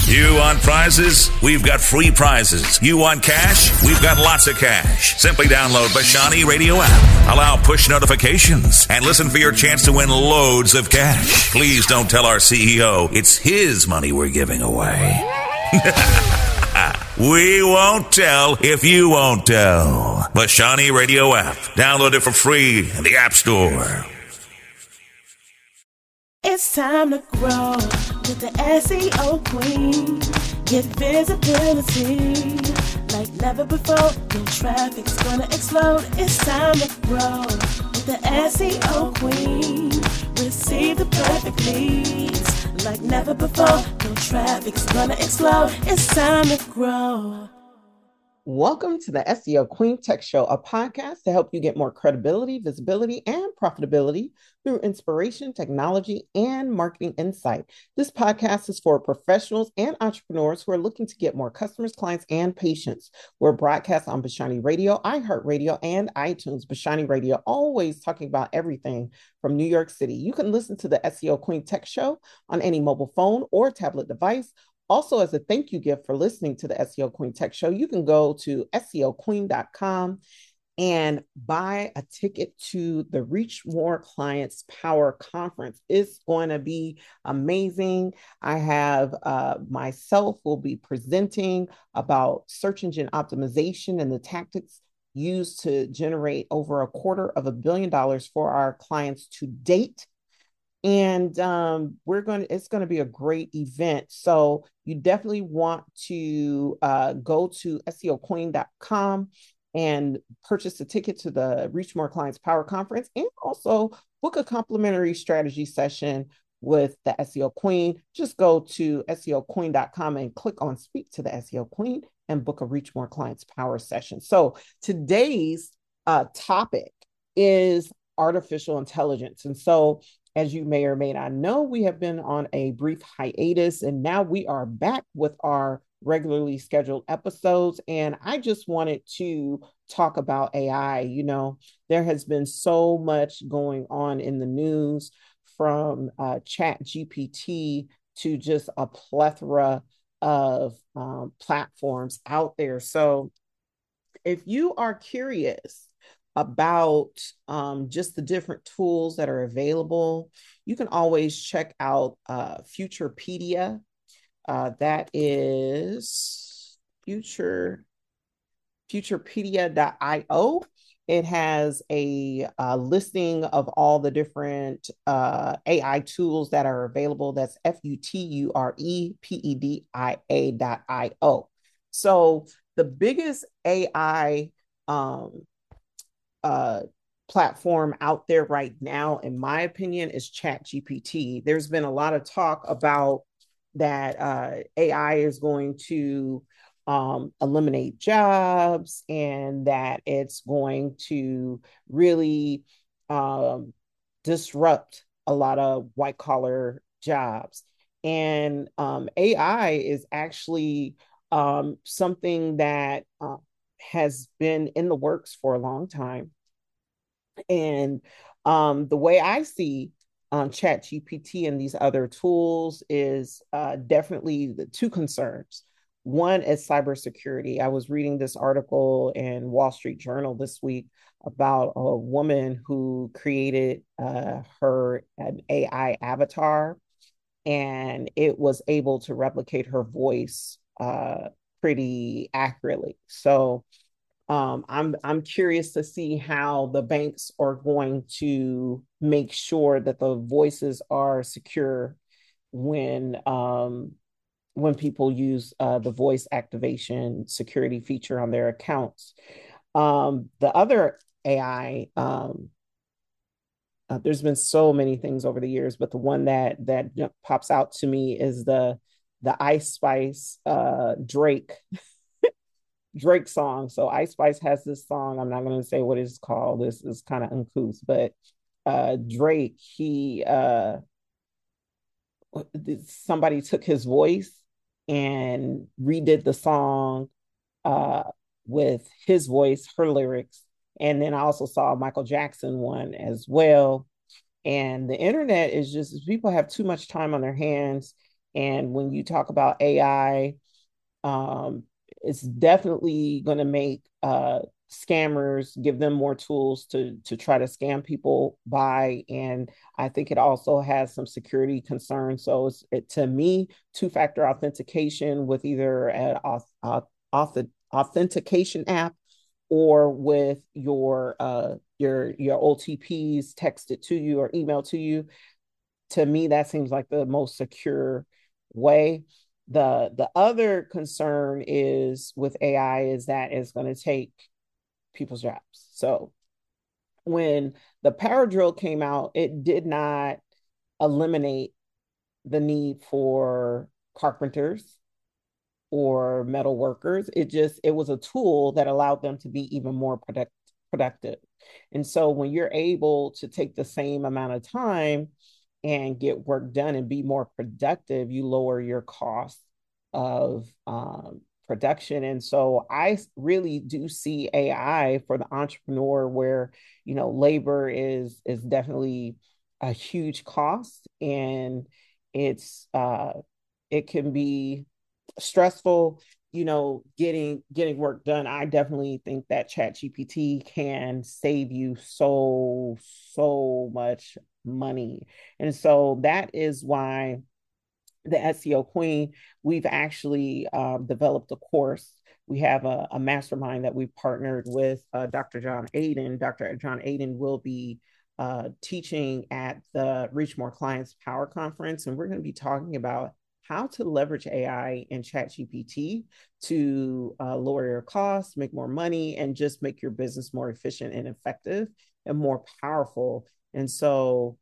You want prizes? We've got free prizes. You want cash? We've got lots of cash. Simply download Bashani Radio app. Allow push notifications and listen for your chance to win loads of cash. Please don't tell our CEO it's his money we're giving away. We won't tell if you won't tell. Bashani Radio app. Download it for free in the App Store. It's time to grow with the SEO Queen. Get visibility like never before. Your traffic's gonna explode. It's time to grow with the SEO Queen. Receive the perfect leads like never before. Your traffic's gonna explode. It's time to grow. Welcome to the SEO Queen Tech Show, a podcast to help you get more credibility, visibility, and profitability through inspiration, technology, and marketing insight. This podcast is for professionals and entrepreneurs who are looking to get more customers, clients, and patients. We're broadcast on Bashani Radio, iHeartRadio, and iTunes. Bashani Radio, always talking about everything from New York City. You can listen to the SEO Queen Tech Show on any mobile phone or tablet device. Also, as a thank you gift for listening to the SEO Queen Tech Show, you can go to SEOqueen.com and buy a ticket to the Reach More Clients Power Conference. It's going to be amazing. I have myself will be presenting about search engine optimization and the tactics used to generate over $250 million for our clients to date. And it's going to be a great event. So you definitely want to go to SEOqueen.com and purchase a ticket to the Reach More Clients Power Conference, and also book a complimentary strategy session with the SEO Queen. Just go to SEOqueen.com and click on Speak to the SEO Queen and book a Reach More Clients Power session. So today's topic is artificial intelligence. And so, as you may or may not know, we have been on a brief hiatus, and now we are back with our regularly scheduled episodes. And I just wanted to talk about AI. You know, there has been so much going on in the news, from ChatGPT to just a plethora of platforms out there. So if you are curious about just the different tools that are available, you can always check out Futurepedia. That is futurepedia.io. It has a listing of all the different AI tools that are available. That's futurepedia.io. So the biggest AI platform out there right now, in my opinion, is ChatGPT. There's been a lot of talk about that AI is going to eliminate jobs, and that it's going to really disrupt a lot of white collar jobs. And AI is actually something that has been in the works for a long time. And the way I see ChatGPT and these other tools is definitely the two concerns. One is cybersecurity. I was reading this article in Wall Street Journal this week about a woman who created an AI avatar, and it was able to replicate her voice pretty accurately. So I'm curious to see how the banks are going to make sure that the voices are secure when people use the voice activation security feature on their accounts. The other AI, there's been so many things over the years, but the one that pops out to me is the Ice Spice Drake song. So Ice Spice has this song. I'm not going to say what it's called. This is kind of uncouth, but Drake, somebody took his voice and redid the song with his voice, her lyrics. And then I also saw a Michael Jackson one as well. And the internet is just, people have too much time on their hands, And when you talk about AI, um, it's definitely going to make scammers, give them more tools to try to scam people by. And I think it also has some security concerns. So to me, two-factor authentication with either an authentication app or with your OTPs texted to you or emailed to you. To me, that seems like the most secure way. The other concern is with AI is that it's going to take people's jobs. So when the power drill came out, it did not eliminate the need for carpenters or metal workers. It was a tool that allowed them to be even more productive. And so when you're able to take the same amount of time and get work done and be more productive, you lower your cost of production. And so I really do see AI for the entrepreneur where, labor is definitely a huge cost, and it can be stressful, getting work done. I definitely think that ChatGPT can save you so much money. And so that is why the SEO Queen, we've actually developed a course. We have a mastermind that we've partnered with Dr. John Aiden. Dr. John Aiden will be teaching at the Reach More Clients Power Conference, and we're going to be talking about how to leverage AI and ChatGPT to lower your costs, make more money, and just make your business more efficient and effective and more powerful. And so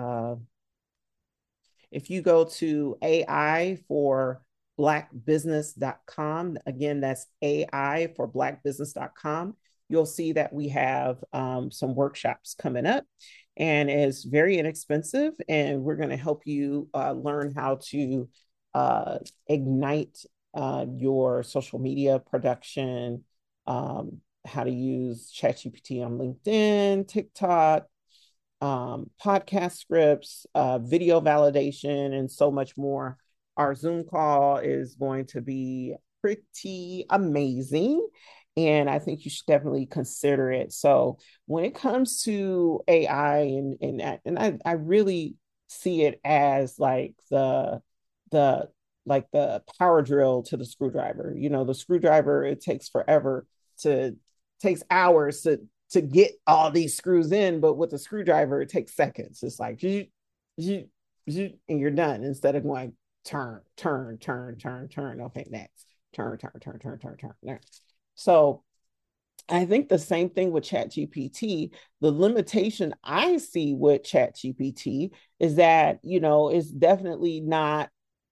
if you go to AI for blackbusiness.com, again, that's AI for blackbusiness.com, you'll see that we have some workshops coming up, and it's very inexpensive. And we're going to help you learn how to ignite your social media production, how to use ChatGPT on LinkedIn, TikTok, podcast scripts, video validation, and so much more. Our Zoom call is going to be pretty amazing, and I think you should definitely consider it. So when it comes to AI, and I really see it as like the the power drill to the screwdriver. The screwdriver, it takes forever takes hours to get all these screws in, but with a screwdriver, it takes seconds. It's like, and you're done, instead of going turn. Okay, next. Turn. Next. So I think the same thing with ChatGPT. The limitation I see with ChatGPT is that, it's definitely not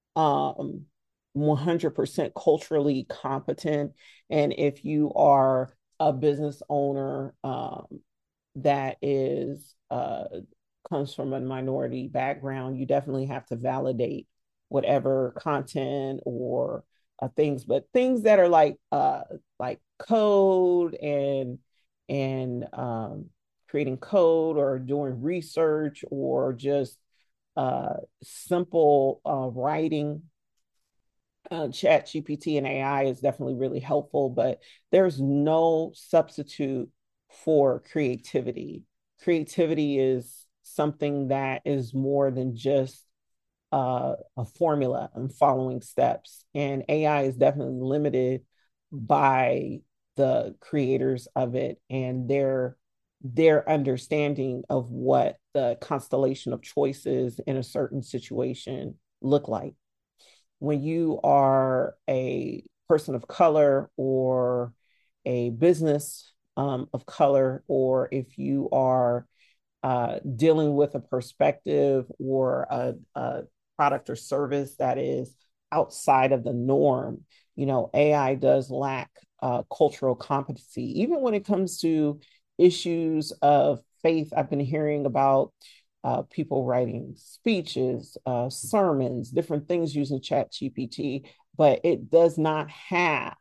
100% culturally competent. And if you are a business owner that comes from a minority background, you definitely have to validate whatever content or but things that are like code and creating code or doing research or just simple writing. ChatGPT and AI is definitely really helpful, but there's no substitute for creativity. Creativity is something that is more than just a formula and following steps. And AI is definitely limited by the creators of it and their understanding of what the constellation of choices in a certain situation look like. When you are a person of color or a business of color, or if you are dealing with a perspective or a product or service that is outside of the norm, AI does lack cultural competency. Even when it comes to issues of faith, I've been hearing about people writing speeches, sermons, different things using ChatGPT, but it does not have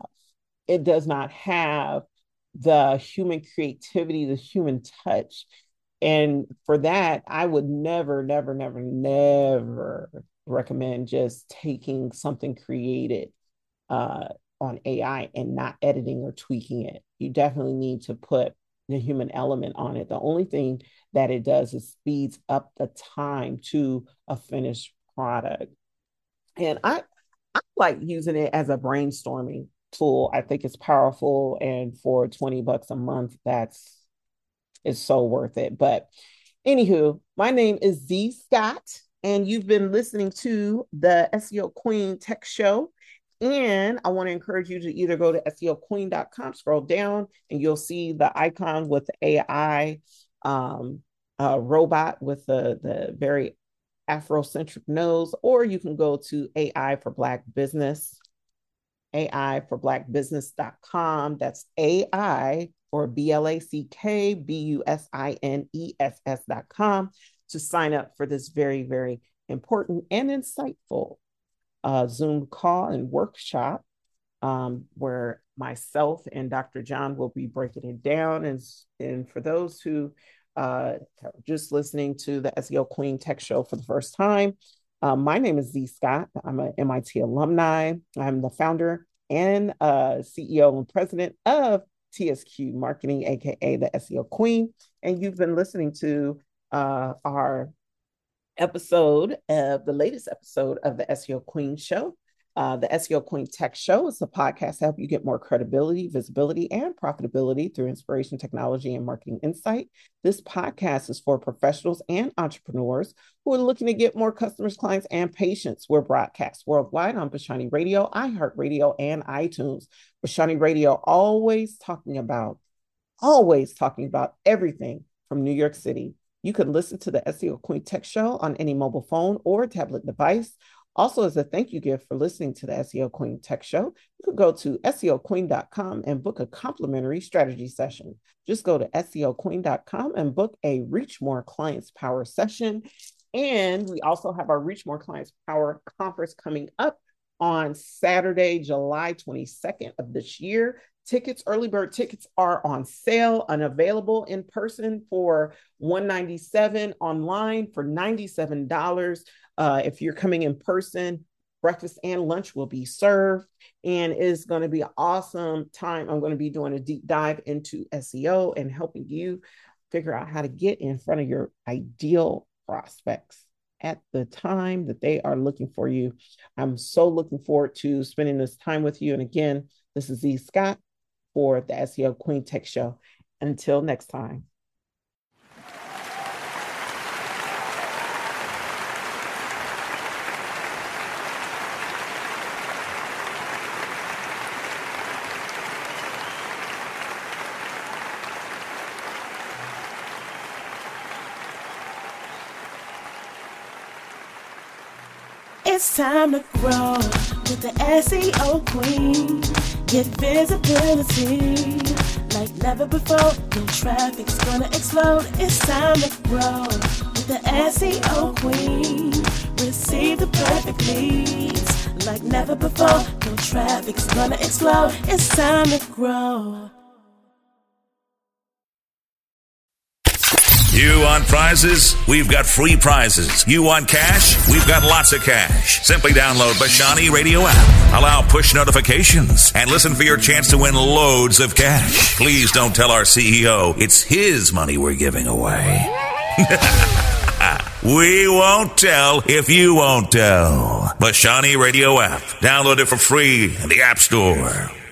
the human creativity, the human touch. And for that, I would never recommend just taking something created on AI and not editing or tweaking it. You definitely need to put the human element on it. The only thing that it does is speeds up the time to a finished product. And I like using it as a brainstorming tool. I think it's powerful. And for $20 a month, it's so worth it. But anywho, my name is Z Scott, and you've been listening to the SEO Queen Tech Show. And I want to encourage you to either go to SEOqueen.com, scroll down, and you'll see the icon with the AI robot with the very Afrocentric nose, or you can go to AI for Black Business, AIforblackbusiness.com. That's AI or BlackBusiness.com to sign up for this very, very important and insightful Zoom call and workshop where myself and Dr. John will be breaking it down. And for those who are just listening to the SEO Queen Tech Show for the first time, my name is Z Scott. I'm an MIT alumni. I'm the founder and CEO and president of TSQ Marketing, aka the SEO Queen. And you've been listening to our the latest episode of the SEO Queen Show. The SEO Queen Tech Show is a podcast to help you get more credibility, visibility, and profitability through inspiration, technology, and marketing insight. This podcast is for professionals and entrepreneurs who are looking to get more customers, clients, and patients. We're broadcast worldwide on Bashani Radio, iHeartRadio, and iTunes. Bashani Radio, always talking about everything from New York City. You can listen to the SEO Queen Tech Show on any mobile phone or tablet device. Also, as a thank you gift for listening to the SEO Queen Tech Show, you can go to SEOqueen.com and book a complimentary strategy session. Just go to SEOqueen.com and book a Reach More Clients Power session. And we also have our Reach More Clients Power conference coming up on Saturday, July 22nd of this year. Early bird tickets are on sale and available in person for $197, online for $97. If you're coming in person, breakfast and lunch will be served, and it's going to be an awesome time. I'm going to be doing a deep dive into SEO and helping you figure out how to get in front of your ideal prospects at the time that they are looking for you. I'm so looking forward to spending this time with you. And again, this is Z Scott for the SEO Queen Tech Show. Until next time. It's time to grow with the SEO Queen. Get visibility like never before. Your traffic's gonna explode. It's time to grow with the SEO Queen. Receive the perfect leads like never before. Your traffic's gonna explode. It's time to grow. You want prizes? We've got free prizes. You want cash? We've got lots of cash. Simply download Bashani Radio app. Allow push notifications and listen for your chance to win loads of cash. Please don't tell our CEO it's his money we're giving away. We won't tell if you won't tell. Bashani Radio app. Download it for free in the App Store.